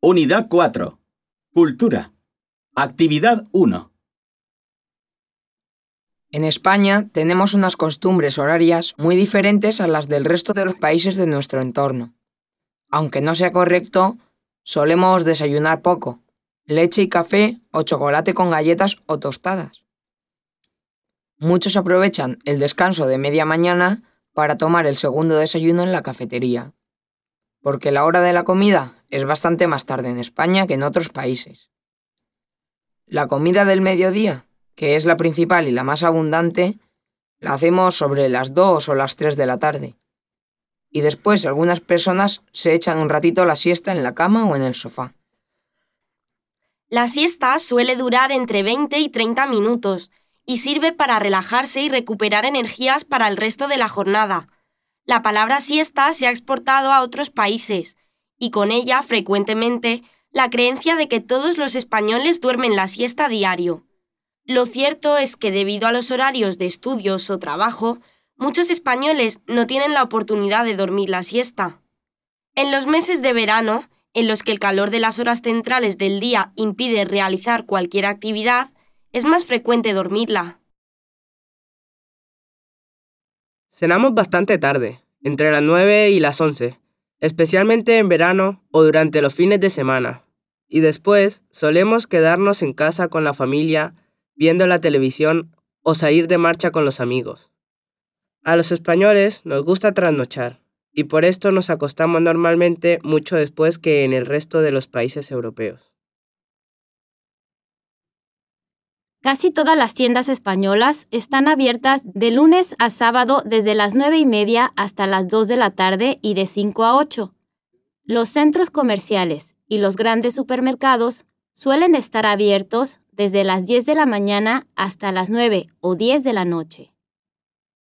Unidad 4. Cultura. Actividad 1. En España tenemos unas costumbres horarias muy diferentes a las del resto de los países de nuestro entorno. Aunque no sea correcto, solemos desayunar poco, leche y café o chocolate con galletas o tostadas. Muchos aprovechan el descanso de media mañana para tomar el segundo desayuno en la cafetería, porque la hora de la comida es bastante más tarde en España que en otros países. La comida del mediodía, que es la principal y la más abundante, la hacemos sobre las 2 o las 3 de la tarde. Y después algunas personas se echan un ratito la siesta en la cama o en el sofá. La siesta suele durar entre 20 y 30 minutos y sirve para relajarse y recuperar energías para el resto de la jornada. La palabra siesta se ha exportado a otros países y con ella frecuentemente la creencia de que todos los españoles duermen la siesta diario. Lo cierto es que debido a los horarios de estudios o trabajo, muchos españoles no tienen la oportunidad de dormir la siesta. En los meses de verano, en los que el calor de las horas centrales del día impide realizar cualquier actividad, es más frecuente dormirla. Cenamos bastante tarde, entre las 9 y las 11, especialmente en verano o durante los fines de semana. Y después solemos quedarnos en casa con la familia, viendo la televisión o salir de marcha con los amigos. A los españoles nos gusta trasnochar, y por esto nos acostamos normalmente mucho después que en el resto de los países europeos. Casi todas las tiendas españolas están abiertas de lunes a sábado desde las 9:30 hasta las 2 de la tarde y de 5 a 8. Los centros comerciales y los grandes supermercados suelen estar abiertos desde las 10 de la mañana hasta las 9 o 10 de la noche.